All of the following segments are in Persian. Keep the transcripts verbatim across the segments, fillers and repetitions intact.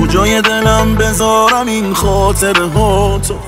کجای دلم بذارم این خاطره ها تو؟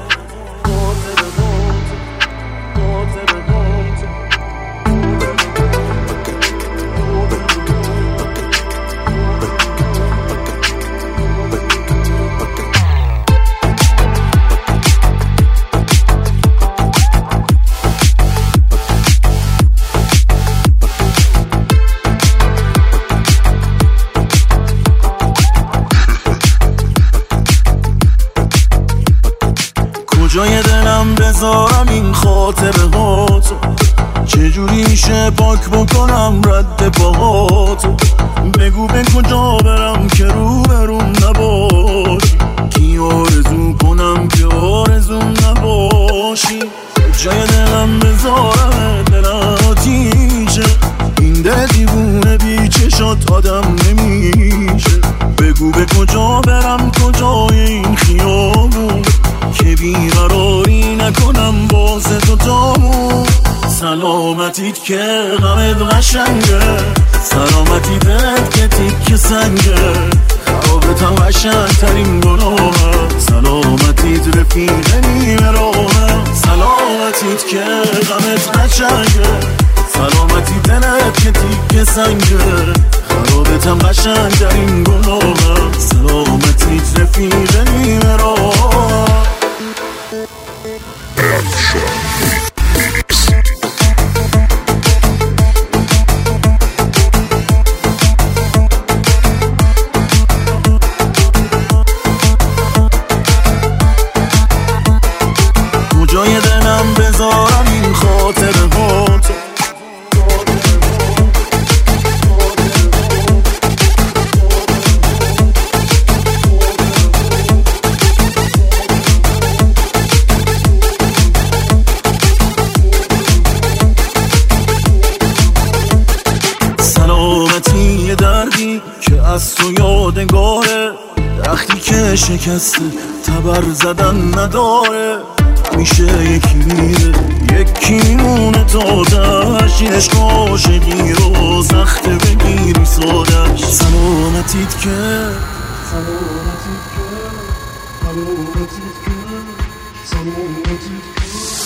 کجای دلم بذارم این خاطره ها تو؟ چجوری میشه پاک بکنم رد پاهاتو؟ بگو به کجا برم که رو بروم نباشی؟ کی آرزو کنم که آرزوم نباشی؟ کجای دلم بذارم دلم آتیشه؟ این دل دیوونه بی چشات آدم نمیشه. بگو به کجا برم کجای این خیابون که بیقراری نکنم واسه تو تامون. سلامتیت که غمت قشنگه، سلامتیت که تیک سنگه، خوابتم قشنگترین گناهم، سلامتیت رفیق نیمه راهم. سلامتیت که غمت قشنگه، سلامتی دلت که تیک سنگه، خوابتم قشنگترین گناهم، سلامتیت رفیق نیمه راهم. کجای دلم بذارم این خاطره ها تو؟ سلامتی دردی که از تو یادگاره، درختی که شکسته تبر زدن نداره. میشه یکی میره یکی مونه تا دهش، این عشق عاشقی رو سخته بگیری سادش. سلامتیت که سلامتیت که سلامتیت که سلامتیت که